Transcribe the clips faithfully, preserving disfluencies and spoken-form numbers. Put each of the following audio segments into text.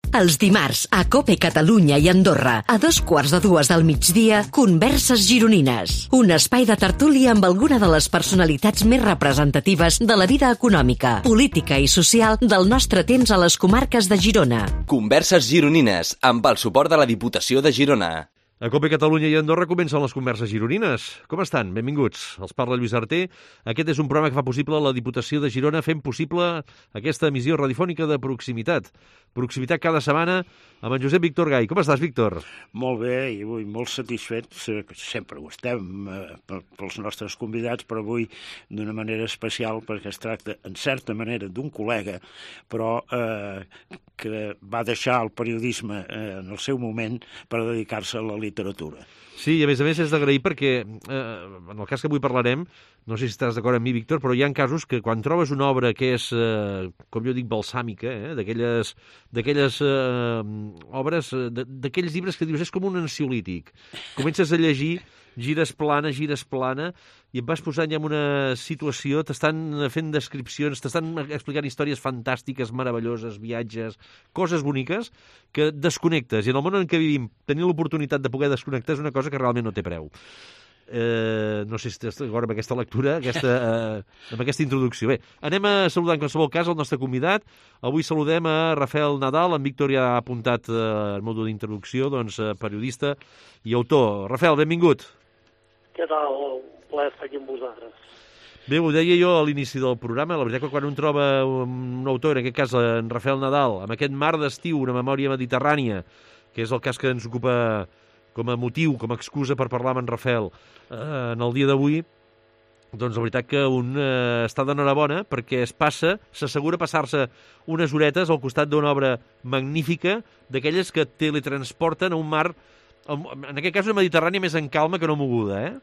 Els dimarts, a COPE Catalunya i Andorra, a dos quarts de dues del migdia, Converses Gironines. Un espai de tertúlia amb alguna de les personalitats més representatives de la vida econòmica, política i social del nostre temps a les comarques de Girona. Converses Gironines, amb el suport de la Diputació de Girona. A COPE Catalunya i Andorra comencen les Converses Gironines. Com estan? Benvinguts. Els parla Lluís Arter. Aquest és un programa que fa possible la Diputació de Girona fent possible aquesta emissió radiofònica de proximitat. Proximitat cada setmana amb en Josep Víctor Gai. Com estàs, Víctor? Molt bé, i avui molt satisfets, sempre ho estem eh, pels nostres convidats, però avui d'una manera especial perquè es tracta, en certa manera, d'un col·lega, però eh, que va deixar el periodisme eh, en el seu moment per dedicar-se a la literatura. Sí, i a més a més és d'agrair perquè, eh, en el cas que avui parlarem, no sé si estàs d'acord amb mi, Víctor, però hi ha casos que quan trobes una obra que és, eh, com jo dic, balsàmica, eh, d'aquelles d'aquelles eh, obres, d'aquells llibres que dius és com un ansiolític. Comences a llegir, gires plana, gires plana, i et vas posant ja en una situació, t'estan fent descripcions, t'estan explicant històries fantàstiques, meravelloses, viatges, coses boniques, que desconnectes. I en el món en què vivim, tenir l'oportunitat de poder desconnectar és una cosa que realment no té preu. Eh, no sé si estàs d'acord amb aquesta lectura, aquesta, eh, amb aquesta introducció. Bé, anem a saludar en qualsevol cas el nostre convidat. Avui saludem a Rafael Nadal, en Víctor ja ha apuntat eh, en modo d'introducció, doncs, eh, periodista i autor. Rafael, benvingut. Què tal? Un plaer estar aquí amb vosaltres. Bé, ho deia jo a l'inici del programa, la veritat que quan un troba un autor, en aquest cas en Rafael Nadal, amb aquest mar d'estiu, una memòria mediterrània, que és el cas que ens ocupa com a motiu, com a excusa per parlar amb en Rafael eh, en el dia d'avui, doncs la veritat que un eh, està d'enhorabona perquè es passa, s'assegura passar-se unes horetes al costat d'una obra magnífica, d'aquelles que teletransporten a un mar, en aquest cas una Mediterrània més en calma que no moguda, eh?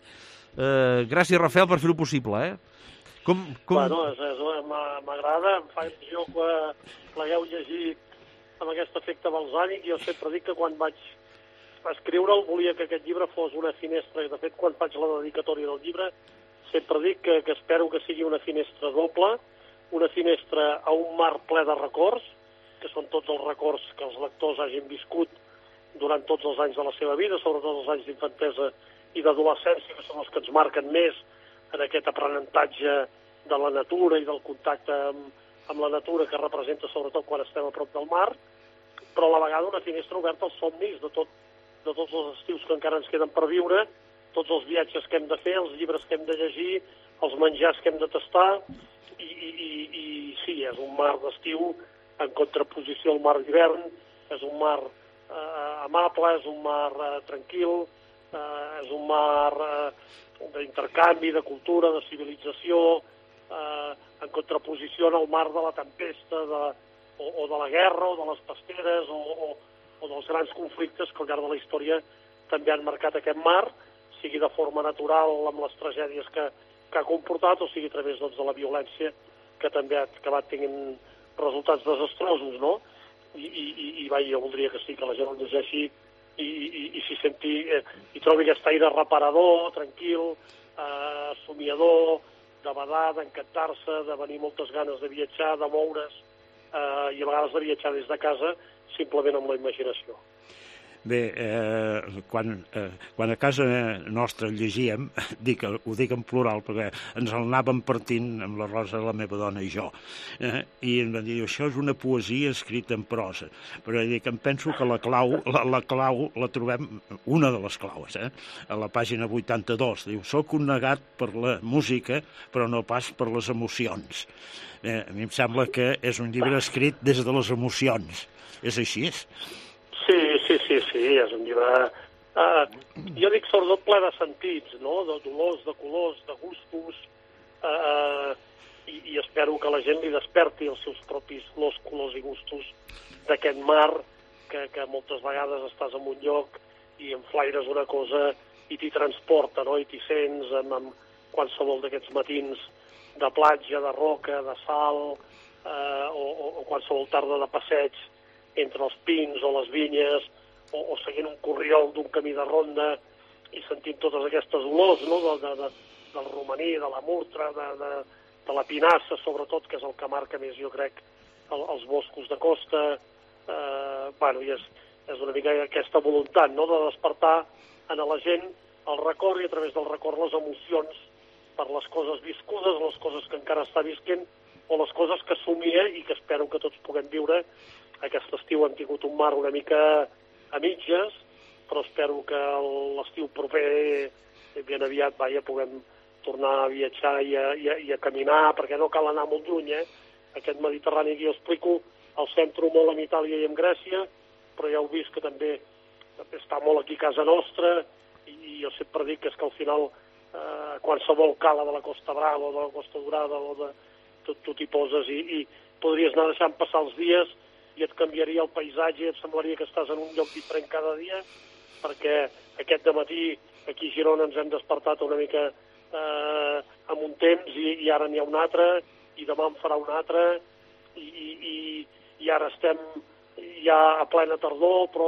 eh gràcies, Rafael, per fer-ho possible, eh? Com, com... Bueno, és, és, m'agrada, em fa il·lusió que l'hagueu llegit amb aquest efecte balsànic. Jo sempre dic que quan vaig escriure'l volia que aquest llibre fos una finestra. De fet, quan faig la dedicatòria del llibre, sempre dic que, que espero que sigui una finestra doble, una finestra a un mar ple de records, que són tots els records que els lectors hagin viscut durant tots els anys de la seva vida, sobretot els anys d'infantesa i d'adolescència, que són els que ens marquen més en aquest aprenentatge de la natura i del contacte amb, amb la natura que representa sobretot quan estem a prop del mar, però a la vegada una finestra oberta als somnis de, tot, de tots els estius que encara ens queden per viure, tots els viatges que hem de fer, els llibres que hem de llegir, els menjars que hem de tastar, i, i, i, i sí, és un mar d'estiu en contraposició al mar d'hivern, és un mar eh, amable, és un mar eh, tranquil, eh, és un mar eh, d'intercanvi, de cultura, de civilització, eh, en contraposició al mar de la tempesta, de, o, o de la guerra, o de les pesqueres, o, o, o dels grans conflictes que al llarg de la història també han marcat aquest mar, sigui de forma natural amb les tragèdies que, que ha comportat, o sigui a través doncs, de la violència que també ha acabat tenint resultats desastrosos, no? I, i, i, i va, jo voldria que sí, que la gent el llegeixi i, i, i s'hi senti, eh, i trobi aquest aire reparador, tranquil, eh, somiador, de badar, d'encantar-se, de venir moltes ganes de viatjar, de moure's, eh, i a vegades de viatjar des de casa simplement amb la imaginació. Bé, eh, quan, eh, quan a casa nostra llegíem, dic, ho dic en plural perquè ens el anàvem partint amb la Rosa, la meva dona i jo, eh, i em van dir, això és una poesia escrita en prosa, però dic, em penso que la clau la, la clau la trobem, una de les claus, eh, a la pàgina vuitanta-dos, diu, soc un negat per la música, però no pas per les emocions. Eh, a mi em sembla que és un llibre escrit des de les emocions, és així, és? Sí, sí, sí, sí, és un llibre, eh, jo dic sobretot ple de sentits, no?, de dolors, de colors, de gustos, eh, i, i espero que la gent li desperti els seus propis olors, colors i gustos d'aquest mar, que, que moltes vegades estàs en un lloc i enflaires una cosa i t'hi transporta, no?, i t'hi sents amb, amb qualsevol d'aquests matins de platja, de roca, de sal, eh, o, o, o qualsevol tarda de passeig entre els pins o les vinyes, o, o seguint un corriol d'un camí de ronda i sentint totes aquestes olors, no?, de, de, de, del romaní, de la murtra, de, de, de la pinassa, sobretot, que és el que marca més, jo crec, el, els boscos de costa, eh, bueno, i és, és una mica aquesta voluntat, no?, de despertar en la gent el record i a través del record les emocions per les coses viscudes, les coses que encara està visquent o les coses que somia i que espero que tots puguem viure. Aquest estiu hem tingut un mar una mica a mitges, però espero que l'estiu proper, ben aviat, vaja, puguem tornar a viatjar i a, i a, i a caminar, perquè no cal anar molt lluny, eh? Aquest Mediterrani que jo explico, el centro molt en Itàlia i en Grècia, però ja heu vist que també, també està molt aquí a casa nostra, i, i jo sempre dic que és que al final eh, qualsevol cala de la Costa Brava o de la Costa Dorada o de... tu, tu t'hi poses i, i podries anar deixant passar els dies i et canviaria el paisatge i et semblaria que estàs en un lloc diferent cada dia, perquè aquest dematí aquí a Girona ens hem despertat una mica eh, amb un temps i, i ara n'hi ha un altre, i demà en farà un altre, i, i, i ara estem ja a plena tardor, però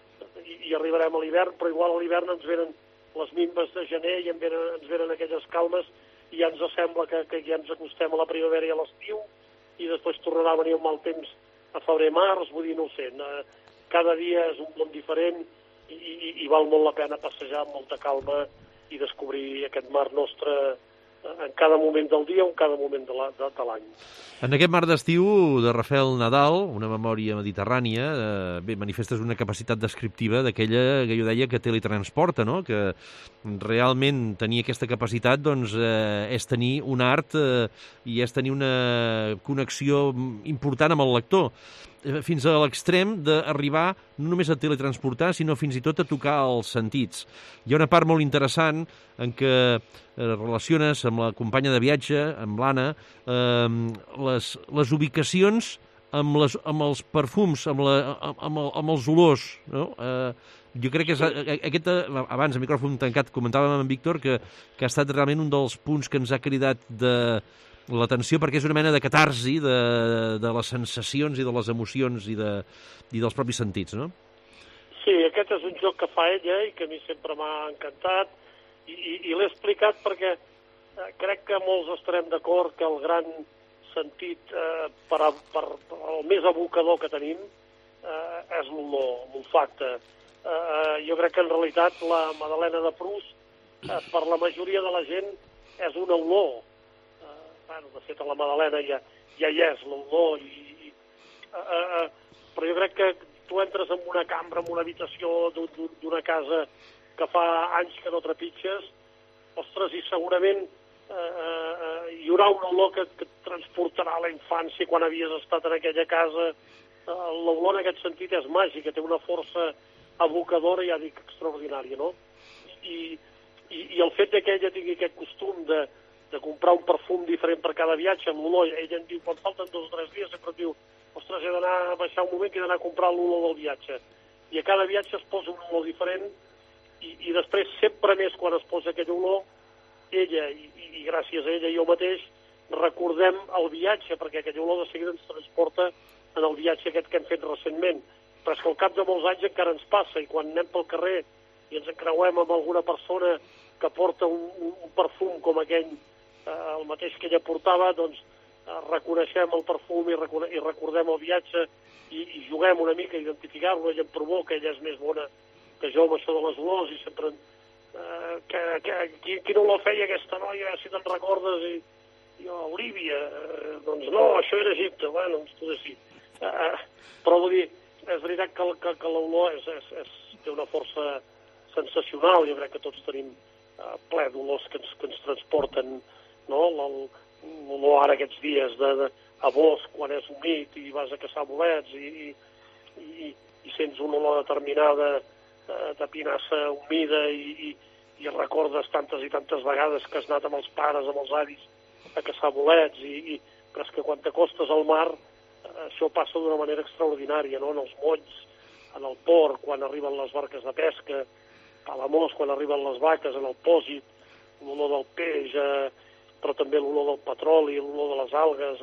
i, i arribarem a l'hivern, però igual a l'hivern ens venen les minves de gener i ens venen, ens venen aquelles calmes i ja ens sembla que, que ja ens acostem a la primavera i a l'estiu, i després tornarà a venir un mal temps a febrer-març, vull dir, no ho sé, cada dia és un món diferent i, i, i val molt la pena passejar amb molta calma i descobrir aquest mar nostre en cada moment del dia o en cada moment de l'any. En aquest mar d'estiu de Rafael Nadal, una memòria mediterrània, eh, bé, manifestes una capacitat descriptiva d'aquella que jo deia que teletransporta, no?, que realment tenir aquesta capacitat doncs, eh, és tenir un art eh, i és tenir una connexió important amb el lector, fins a l'extrem d'arribar no només a teletransportar, sinó fins i tot a tocar els sentits. Hi ha una part molt interessant en què eh, relaciones amb la companya de viatge, amb l'Anna, eh, les, les ubicacions amb, les, amb els perfums, amb, la, amb, el, amb els olors, no? Eh, jo crec que és, aquest, abans, a micròfon tancat, comentàvem amb en Víctor que, que ha estat realment un dels punts que ens ha cridat de l'atenció, perquè és una mena de catarsi de, de les sensacions i de les emocions i, de, i dels propis sentits, no? Sí, aquest és un joc que fa ella i que a mi sempre m'ha encantat i, i, i l'he explicat perquè eh, crec que molts estarem d'acord que el gran sentit eh, per, a, per, per el més evocador que tenim eh, és l'olor, l'olfacte. Eh, jo crec que en realitat la Madalena de Proust eh, per la majoria de la gent és una olor. Bueno, de fet, a la Madalena ja, ja hi és l'olor, i, i, uh, uh, però jo crec que tu entres en una cambra, en una habitació d'una casa que fa anys que no trepitges, ostres, i segurament uh, uh, hi haurà una olor que, que et transportarà a la infància quan havies estat en aquella casa. Uh, l'olor en aquest sentit és màgica, té una força evocadora, ja dic, extraordinària, no? I, i, i el fet que ella tingui aquest costum de de comprar un perfum diferent per cada viatge amb l'olor. Ella em diu, quan falten dos o tres dies, sempre em diu, ostres, he d'anar a baixar un moment que he d'anar a comprar l'olor del viatge. I a cada viatge es posa un olor diferent i, i després, sempre més quan es posa aquell olor, ella, i, i gràcies a ella i jo mateix, recordem el viatge, perquè aquell olor de seguida ens transporta en el viatge aquest que hem fet recentment. Però és que al cap de molts anys encara ens passa, i quan anem pel carrer i ens encreuem amb alguna persona que porta un, un, un perfum com aquell, el mateix que ella portava, doncs reconeixem el perfum i, recone i recordem el viatge i, i juguem una mica a identificar-lo. Ella em provoca, ella és més bona que jo amb això de les olors i sempre eh, que, que, qui, qui no la feia aquesta noia, si te'n recordes, i, i jo, Olívia, eh, doncs no, això era Egipte, bueno, doncs tu sí. Eh, però vull dir, és veritat que, que, que l'olor és, és, és, té una força sensacional. Jo crec que tots tenim eh, ple d'olors que, que ens transporten, no? L'olor ara aquests dies de, de, a bosc, quan és humit i vas a caçar bolets i, i, i sents una olor determinada eh, de pinassa humida i, i, i recordes tantes i tantes vegades que has anat amb els pares, amb els avis a caçar bolets i, i però és que quan t'acostes al mar eh, això passa d'una manera extraordinària, no? En els molls, en el port, quan arriben les barques de pesca, a Palamós, quan arriben les vaques, en el pòsit, l'olor del peix, eh, però també l'olor del petroli, l'olor de les algues,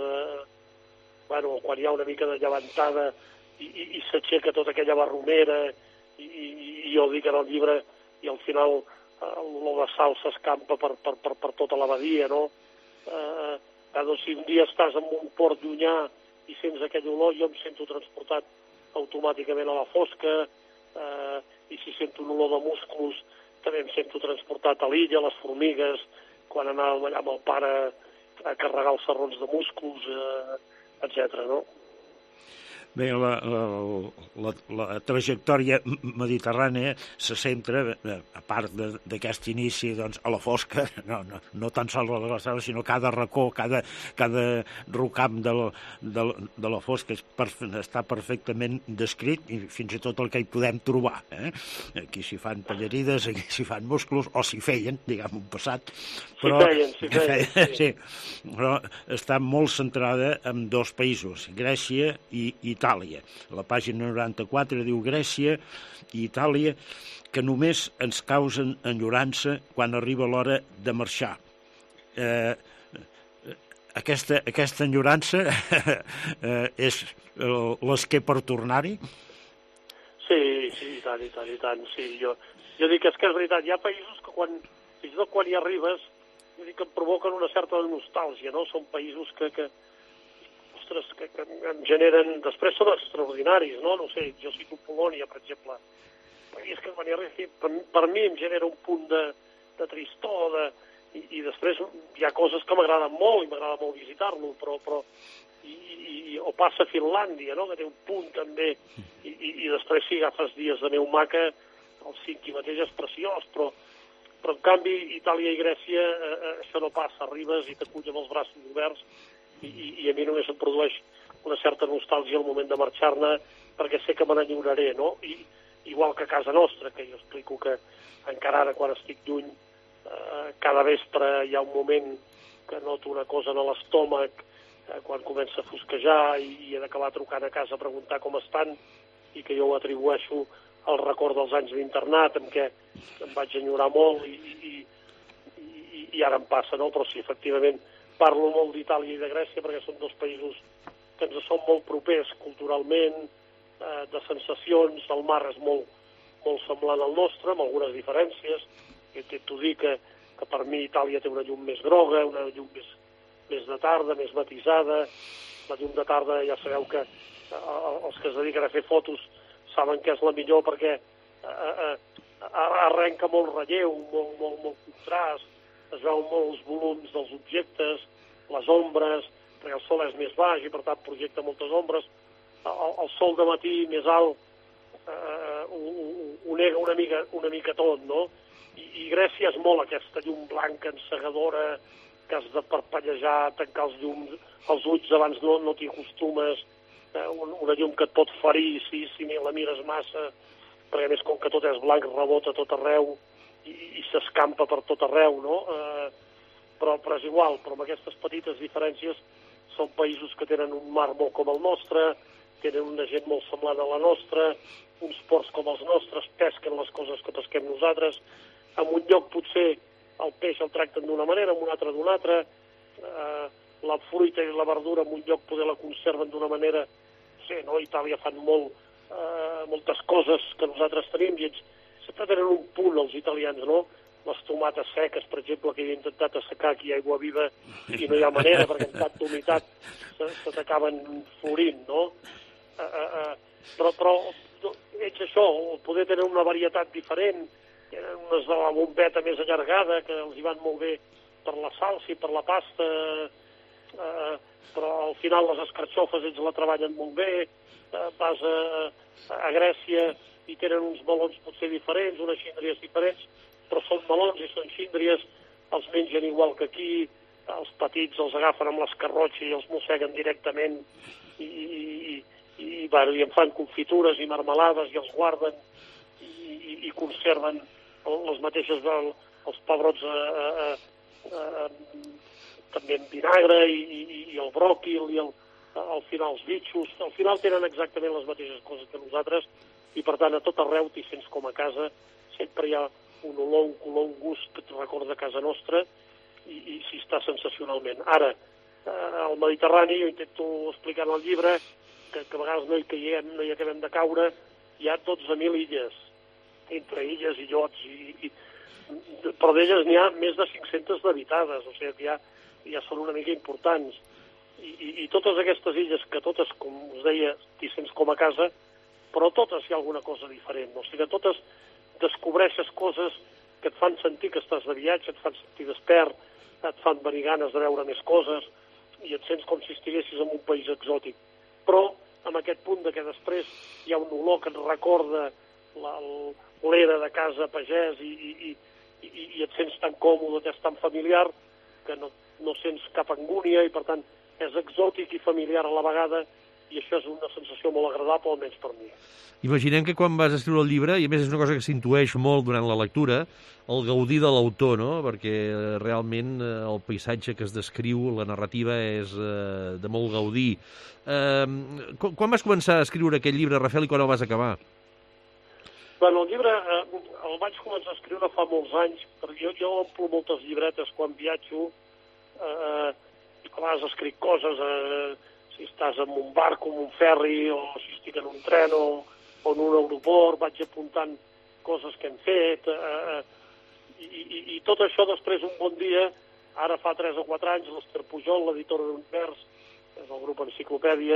eh, bueno, quan hi ha una mica de llevantada i, i, i s'aixeca tota aquella barromera, i, i, i jo dic en el llibre, i al final eh, l'olor de sal s'escampa per, per, per, per tota la badia, no? Eh, doncs si un dia estàs en un port llunyà i sents aquell olor, jo em sento transportat automàticament a la fosca, eh, i si sento una olor de musclos també em sento transportat a l'illa, les formigues, quan anàvem allà amb el pare a carregar els sarrons de musclos, eh, etcètera, no? Bé, la, la, la, la trajectòria mediterrània se centra, a part d'aquest inici, doncs, a la fosca, no, no, no tan sols a la glaçada, sinó cada racó, cada, cada rocam de la, de, de la fosca és per, està perfectament descrit, i fins i tot el que hi podem trobar. Eh? Aquí s'hi fan pallerides, aquí s'hi fan musclos, o s'hi feien, diguem, un passat. Però, s'hi feien, s'hi feien. feien sí. sí, però està molt centrada en dos països, Grècia i Itàlia. La pàgina noranta-quatre diu Grècia i Itàlia que només ens causen enyorança quan arriba l'hora de marxar. Eh, aquesta, aquesta enyorança eh, és l'esquer per tornar-hi? Sí, sí, i tant, i tant, i tant. Sí, jo, jo dic que és que és veritat, hi ha països que quan, fins i tot quan hi arribes, jo dic que em provoquen una certa nostàlgia, no? Són països que, que que, que em generen... Després són extraordinaris, no? No sé, jo cito Polònia, per exemple. I és que quan hi arribi, per, per mi em genera un punt de, de tristor, de, i, i després hi ha coses que m'agraden molt, i m'agrada molt visitar-lo, però... però i, i, o passa a Finlàndia, no? Que té un punt també, i, i, i després si agafes dies de neu maca, el Cinqui mateix és preciós, però, però en canvi Itàlia i Grècia eh, eh, això no passa, arribes i t'acull amb els braços oberts, I, i a mi només em produeix una certa nostàlgia al moment de marxar-ne perquè sé que me n'enyoraré, no? I, igual que a casa nostra, que jo explico que encara ara quan estic lluny, eh, cada vespre hi ha un moment que noto una cosa en l'estómac, eh, quan comença a fosquejar i, i he d'acabar trucant a casa a preguntar com estan, i que jo ho atribueixo al record dels anys d'internat, en què em vaig enyorar molt i, i, i, i ara em passa, no? Però sí, efectivament, parlo molt d'Itàlia i de Grècia perquè són dos països que ens són molt propers culturalment, eh, de sensacions. El mar és molt, molt semblant al nostre, amb algunes diferències. Jo intento dir que, que per mi Itàlia té una llum més groga, una llum més, més de tarda, més matisada. La llum de tarda ja sabeu que eh, els que es dediquen a fer fotos saben que és la millor perquè eh, eh, arrenca molt relleu, molt, molt, molt contrast, es veuen molts volums dels objectes, les ombres, perquè el sol és més baix i per tant projecta moltes ombres. El, el sol de matí més alt eh, ho, ho nega una mica, una mica tot, no? I, I Grècia és molt aquesta llum blanca, encegadora, que has de parpellejar, tancar els llums, els ulls abans no, no t'hi acostumes, eh, una llum que et pot ferir si, si la mires massa, perquè a més com que tot és blanc rebota tot arreu, i, i s'escampa per tot arreu, no? Eh, però, però és igual, però amb aquestes petites diferències són països que tenen un mar molt com el nostre, tenen una gent molt semblant a la nostra, uns ports com els nostres, pesquen les coses que pesquem nosaltres, en un lloc potser el peix el tracten d'una manera, en un altre d'una altra, eh, la fruita i la verdura en un lloc poder la conserven d'una manera, no sé, no? A Itàlia fan molt, eh, moltes coses que nosaltres tenim i ells sempre tenen un punt, els italians, no? Les tomates seques, per exemple, que he intentat assecar aquí a aigua viva i no hi ha manera, perquè amb tanta humitat se, se t'acaben florint, no? Uh, uh, uh, però, però ells això, poder tenir una varietat diferent, tenen unes de la bombeta més allargada, que els hi van molt bé per la salsa i per la pasta, uh, però al final les escarxofes ells la treballen molt bé, uh, vas a, a Grècia i tenen uns melons potser diferents, unes xíndries diferents, però són melons i són xíndries, els mengen igual que aquí, els petits els agafen amb l'escarrotxa i els mosseguen directament i, i, i, i, bueno, i en fan confitures i marmelades i els guarden i, i, i conserven les mateixes del, els pebrots a, a, a, a, també en vinagre i, i, i el bròquil i el, al final els bitxos, al final tenen exactament les mateixes coses que nosaltres i per tant a tot arreu t'hi sents com a casa, sempre hi ha un olor, un color, un gust que et recorda casa nostra i, i s'hi està sensacionalment. Ara, eh, al Mediterrani, jo intento explicar en el llibre que, que a vegades no hi caiem, no hi acabem de caure, hi ha dotze mil illes, entre illes i llots, i, i, però d'elles n'hi ha més de cinc-centes d'habitades, o sigui que ja, ja són una mica importants. I, i, I totes aquestes illes, que totes, com us deia, t'hi sents com a casa, però totes hi ha alguna cosa diferent. O sigui, totes descobreixes coses que et fan sentir que estàs de viatge, et fan sentir despert, et fan venir ganes de veure més coses i et sents com si estiguessis en un país exòtic. Però amb aquest punt de que després hi ha un olor que et recorda l'era de casa pagès i, i, i, i et sents tan còmode, t'és tan familiar, que no, no sents cap angúnia i, per tant, és exòtic i familiar a la vegada, i això és una sensació molt agradable, almenys per mi. Imaginem que quan vas escriure el llibre, i a més és una cosa que s'intueix molt durant la lectura, el gaudir de l'autor, no? Perquè realment el paisatge que es descriu, la narrativa, és eh, de molt gaudir. Eh, quan vas començar a escriure aquest llibre, Rafael, i quan el vas acabar? Bueno, el llibre eh, el vaig començar a escriure fa molts anys, perquè jo, jo omplo moltes llibretes quan viatjo, eh, a vegades escric coses, eh, si estàs en un barco, en un ferri, o si estic en un tren, o, o en un aeroport, vaig apuntant coses que hem fet, eh, i, i, i tot això després un bon dia, ara fa tres o quatre anys, l'Ester Pujol, l'editora d'Univers, és el grup Enciclopèdia,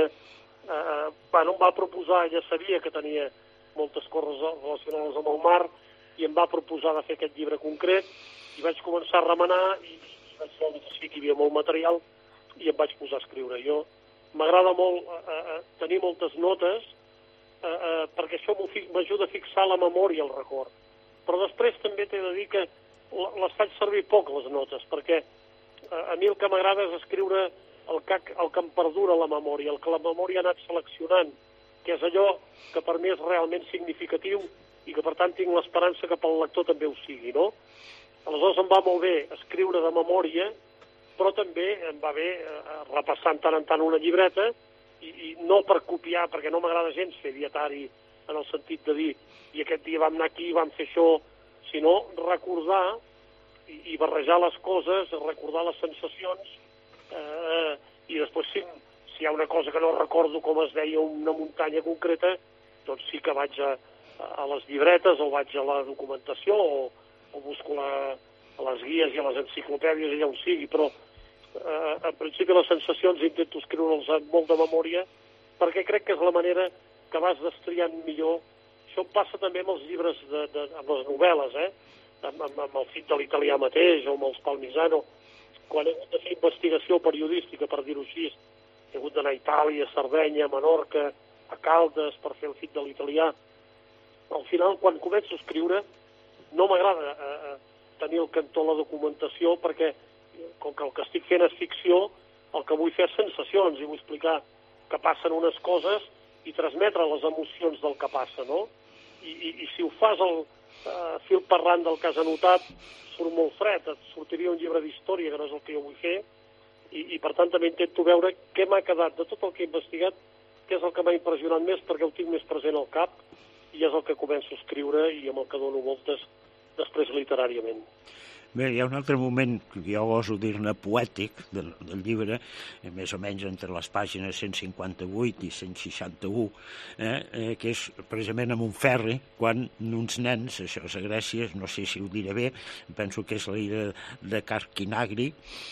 eh, bueno, em va proposar, ja sabia que tenia moltes coses relacionades amb el mar, i em va proposar de fer aquest llibre concret, i vaig començar a remenar, i, i vaig veure que sí que hi havia molt material, i em vaig posar a escriure. Jo m'agrada molt eh, eh, tenir moltes notes, eh, eh, perquè això m'ajuda a fixar la memòria, el record. Però després també t'he de dir que les faig servir poc, les notes, perquè eh, a mi el que m'agrada és escriure el que, el que em perdura la memòria, el que la memòria ha anat seleccionant, que és allò que per mi és realment significatiu i que per tant tinc l'esperança que pel lector també ho sigui, no? Aleshores em va molt bé escriure de memòria, però també em va bé eh, repassar tant en tant una llibreta, i, i no per copiar, perquè no m'agrada gens fer dietari en el sentit de dir i aquest dia vam anar aquí, vam fer això, sinó recordar i, i barrejar les coses, recordar les sensacions, eh, i després si, si hi ha una cosa que no recordo com es deia una muntanya concreta, doncs sí que vaig a, a les llibretes o vaig a la documentació o, o busco la, a les guies i a les enciclopèdies allà on sigui, però eh, en principi les sensacions intento escriure'ls amb molt de memòria perquè crec que és la manera que vas destriant millor. Això em passa també amb els llibres, de, de, amb les novel·les, eh? amb, amb, amb el Fit de l'italià mateix o amb els Palmisano. Quan he hagut de fer investigació periodística, per dir-ho així, he hagut d'anar a Itàlia, a Sardenya, a Menorca, a Caldes, per fer el Fit de l'italià. Al final, quan començo a escriure, no m'agrada eh, tenir el cantó a la documentació, perquè com que el que estic fent és ficció, el que vull fer és sensacions, i vull explicar que passen unes coses i transmetre les emocions del que passa, no? I, i, i si ho fas el eh, fil parlant del que has anotat, surt molt fred, et sortiria un llibre d'història, que no és el que jo vull fer, i, i per tant també intento veure què m'ha quedat de tot el que he investigat, què és el que m'ha impressionat més, perquè ho tinc més present al cap, i és el que començo a escriure i amb el que dono voltes després literàriament. Bé, hi ha un altre moment, que jo goso dir-ne poètic, del, del llibre, més o menys entre les pàgines cent cinquanta-vuit i cent seixanta-u, eh, eh, que és precisament amb un ferri, quan uns nens, això és a Grècia, no sé si ho diré bé, penso que és l'illa de Carquinagri,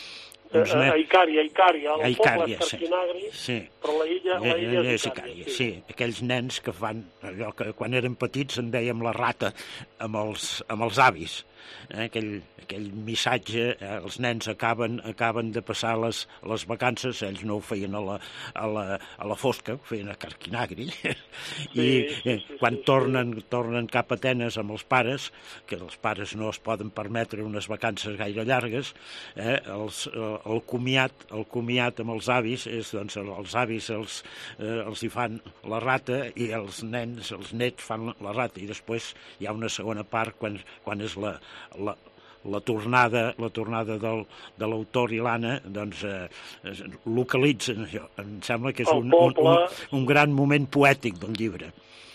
A, a Icària, a Icària, el Icària, poble és Carquinagri, sí. Però la illa, la illa és, és Icària. Icària, sí. sí, aquells nens que fan allò que quan eren petits en dèiem la rata amb els, amb els avis. Eh, aquell, aquell missatge, eh, els nens acaben, acaben de passar les, les vacances, ells no ho feien a la, a la, a la fosca, ho feien a Carquinagri, i sí, sí, sí, quan sí, tornen, sí. tornen cap a Atenes amb els pares, que els pares no es poden permetre unes vacances gaire llargues, eh, els, el comiat, el comiat amb els avis és, doncs, els avis els, eh, els hi fan la rata i els nens, els nets fan la rata, i després hi ha una segona part quan, quan és la La, la tornada, la tornada del, de l'autor i l'Anna, doncs eh, localitzen això. Em sembla que és un, un, un, un gran moment poètic del llibre.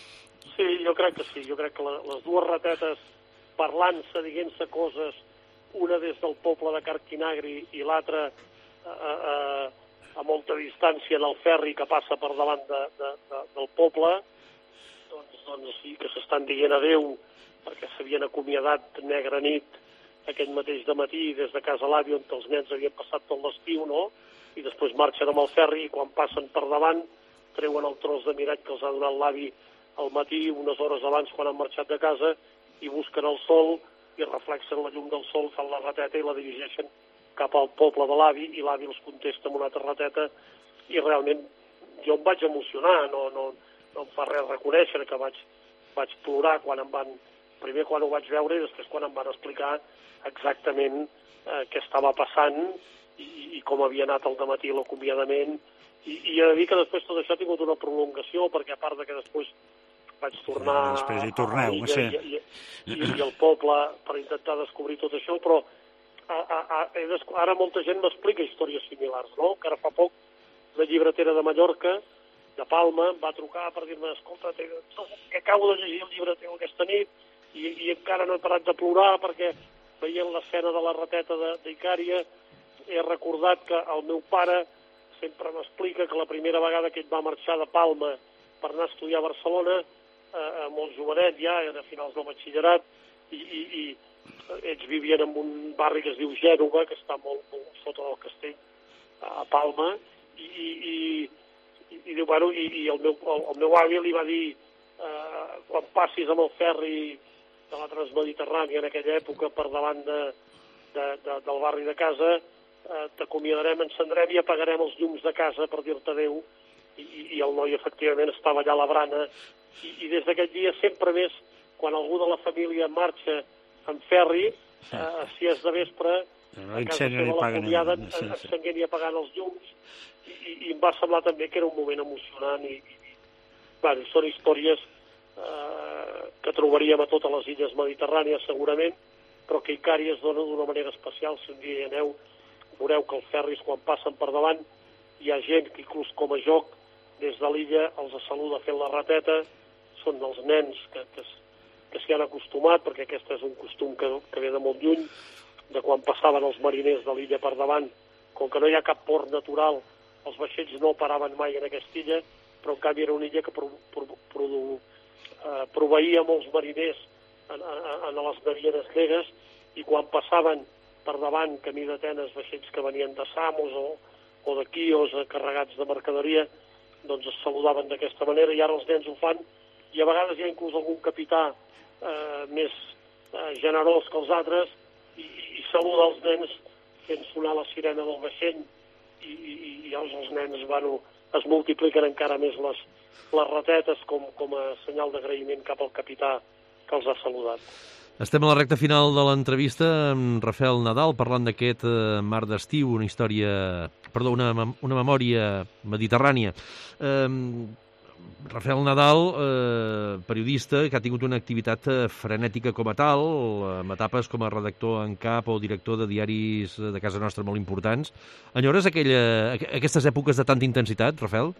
Sí, jo crec que sí. Jo crec que la, les dues ratetes parlant-se, dient-se coses, una des del poble de Carquinagri i l'altra a, a, a molta distància en el ferri que passa per davant de, de, de, del poble, doncs, doncs sí, que s'estan dient adéu perquè s'havien acomiadat negra nit aquell mateix dematí des de casa l'àvia on els nens havien passat tot l'estiu, no? I després marxen amb el ferri i quan passen per davant treuen el tros de mirat que els ha donat l'avi al matí, unes hores abans quan han marxat de casa, i busquen el sol i reflexen la llum del sol, fan la rateta i la dirigeixen cap al poble de l'avi, i l'avi els contesta amb una altra rateta, i realment jo em vaig emocionar, no, no, no em fa res reconèixer que vaig, vaig plorar quan em van, primer quan ho vaig veure i després quan em van explicar exactament eh, què estava passant i, i com havia anat el dematí l'acomiadament, i, i he de dir que després tot això ha tingut una prolongació, perquè a part de que després vaig tornar sí, després hi torneu, a, a sí. i, i, i, i el poble per intentar descobrir tot això, però a, a, a, he desco... ara molta gent m'explica històries similars, no? Que ara fa poc la llibretera de Mallorca, de Palma, em va trucar per dir-me, escolta, que acabo de llegir el llibre teu aquesta nit i, i encara no he parat de plorar perquè veient l'escena de la rateta d'Icària he recordat que el meu pare sempre m'explica que la primera vegada que ell va marxar de Palma per anar a estudiar a Barcelona, eh, molt jovenet ja, a finals del batxillerat, i, i, i ells vivien en un barri que es diu Gènova, que està molt, molt sota del castell, a Palma, i, i, i, i, i, bueno, i, i el, meu, el, el meu avi li va dir eh, quan passis amb el ferri de la Transmediterrània en aquella època per davant de, de, de, del barri de casa, eh, t'acomiadarem, encendrem i apagarem els llums de casa per dir-te adéu, i, i el noi efectivament estava allà a la brana, i, i des d'aquell dia sempre més, quan algú de la família marxa en ferri, eh, si és de vespre, a casa seva l'acomiaden, encenguent i apagant els llums, i, i, i em va semblar també que era un moment emocionant, i, i bueno, són històries eh, que trobaríem a totes les illes mediterrànies segurament, però que Icària es dona d'una manera especial. Si un dia hi aneu, veureu que els ferris quan passen per davant hi ha gent que inclús com a joc des de l'illa els saluda fent la rateta, són els nens que, que, que s'hi han acostumat, perquè aquest és un costum que, que ve de molt lluny, de quan passaven els mariners de l'illa per davant, com que no hi ha cap port natural, els vaixells no paraven mai en aquesta illa, però en canvi era una illa que pro, pro, pro, eh, proveïa molts mariners en, en, en les navieres gregues, i quan passaven per davant camí d'Atenes vaixells que venien de Samos o, o de Quios carregats de mercaderia, doncs es saludaven d'aquesta manera, i ara els nens ho fan, i a vegades hi ha inclús algun capità eh, més eh, generós que els altres, i, i saluda els nens fent sonar la sirena del vaixell, i, i, i els, els nens bueno, es multipliquen encara més les, les ratetes com, com a senyal d'agraïment cap al capità que els ha saludat. Estem a la recta final de l'entrevista amb Rafael Nadal, parlant d'aquest eh, Mar d'estiu, una història, perdó, una, una memòria mediterrània. Eh, Rafael Nadal, eh, periodista, que ha tingut una activitat frenètica com a tal, amb etapes com a redactor en cap o director de diaris de casa nostra molt importants. Enyores aquella, aquestes èpoques de tanta intensitat, Rafael?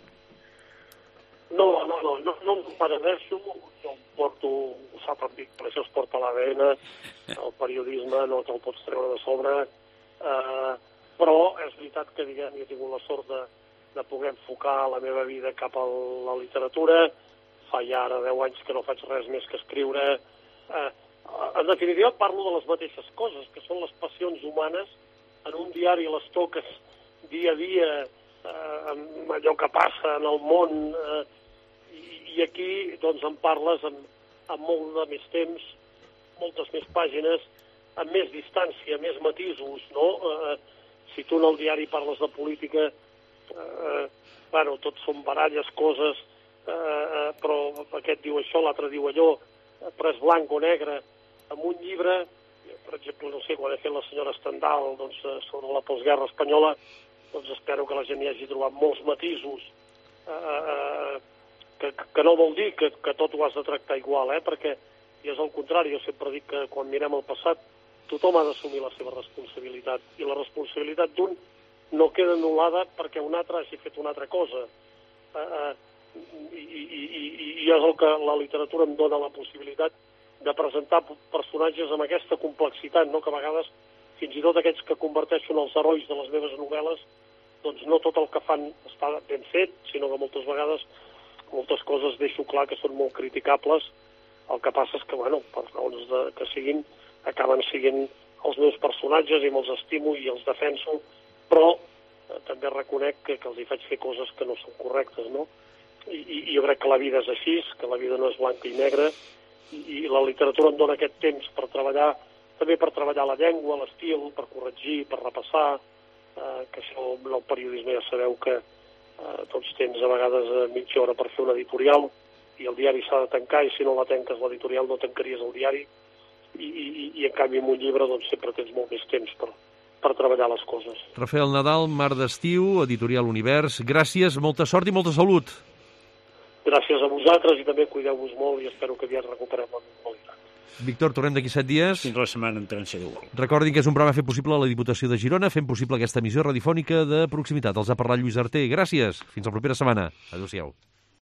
No, no, no, no, no em penedeixo, jo em porto, ho sap, per això es porta l'A D N, el periodisme no te'l pots treure de sobre, eh, però és veritat que, diguem, jo he tingut la sort de de poder enfocar la meva vida cap a la literatura. Fa ja ara deu anys que no faig res més que escriure. Eh, en definitiva, parlo de les mateixes coses, que són les passions humanes. En un diari les toques dia a dia, eh, amb allò que passa en el món, eh, i, i aquí doncs en parles amb, amb molt de més temps, moltes més pàgines, amb més distància, més matisos, no? Eh, si tu en el diari parles de política, Uh, bueno, tots són baralles, coses, uh, uh, però aquest diu això, l'altre diu allò, uh, però és blanc o negre. En un llibre, per exemple, no sé, quan he fet la senyora Stendhal, doncs, uh, sobre la postguerra espanyola, doncs espero que la gent hi hagi trobat molts matisos, uh, uh, que, que no vol dir que, que tot ho has de tractar igual, eh? Perquè i és el contrari, jo sempre dic que quan mirem el passat tothom ha d'assumir la seva responsabilitat, i la responsabilitat d'un no queda anul·lada perquè un altre hagi fet una altra cosa. Uh, uh, i, i, i, I és el que la literatura em dona la possibilitat de presentar personatges amb aquesta complexitat, no? Que a vegades, fins i tot aquells que converteixo en els herois de les meves novel·les, doncs no tot el que fan està ben fet, sinó que moltes vegades moltes coses deixo clar que són molt criticables. El que passa és que, bueno, per raons de, que siguin, acaben siguent els meus personatges i me'ls estimo i els defenso, però eh, també reconec que, que els hi faig fer coses que no són correctes, no? i, i jo crec que la vida és així, que la vida no és blanca i negra, i, i la literatura em dona aquest temps per treballar, també per treballar la llengua, l'estil, per corregir, per repassar, eh, que això en el periodisme ja sabeu que eh, tots tens a vegades eh, mitja hora per fer un editorial, i el diari s'ha de tancar, i si no la tanques l'editorial no tancaries el diari, i, i, i en canvi en un llibre doncs sempre tens molt més temps per, per treballar les coses. Rafael Nadal, Mar d'estiu, Editorial Univers, gràcies, molta sort i molta salut. Gràcies a vosaltres i també cuideu-vos molt i espero que aviat recuperem la normalitat. Víctor, tornem d'aquí set dies. Fins la setmana en trenta igual. Recordin que és un programa fet possible a la Diputació de Girona, fent possible aquesta emissió radiofònica de proximitat. Els ha parlat Lluís Arter. Gràcies. Fins la propera setmana. Adéu-siau.